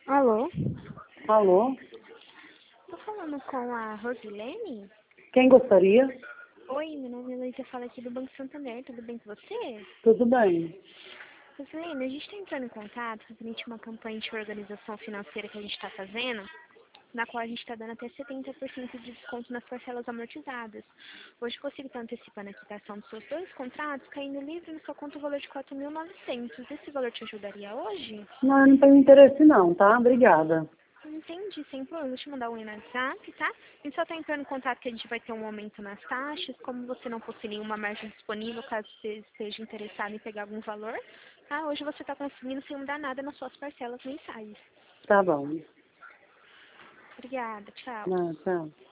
Alô? Alô? Tô falando com a Rosilene? Quem gostaria? Oi, meu nome é Luísa, falo aqui do Banco Santander, tudo bem com você? Tudo bem. Rosilene, a gente está entrando em contato referente a uma campanha de organização financeira que a gente está fazendo, na qual a gente está dando até 70% de desconto nas parcelas amortizadas. Hoje eu consigo estar antecipando a quitação dos seus dois contratos, caindo livre na sua conta o valor de 4.900. Esse valor te ajudaria hoje? Não, eu não tenho interesse não, tá? Obrigada. Entendi, sem problema. Vou te mandar um e-mail no WhatsApp, tá? A gente só está entrando em contato que a gente vai ter um aumento nas taxas. Como você não possui nenhuma margem disponível, caso você esteja interessado em pegar algum valor, tá? Hoje você está conseguindo sem mudar nada nas suas parcelas mensais. Tá bom. Obrigada, tchau. Não, tchau.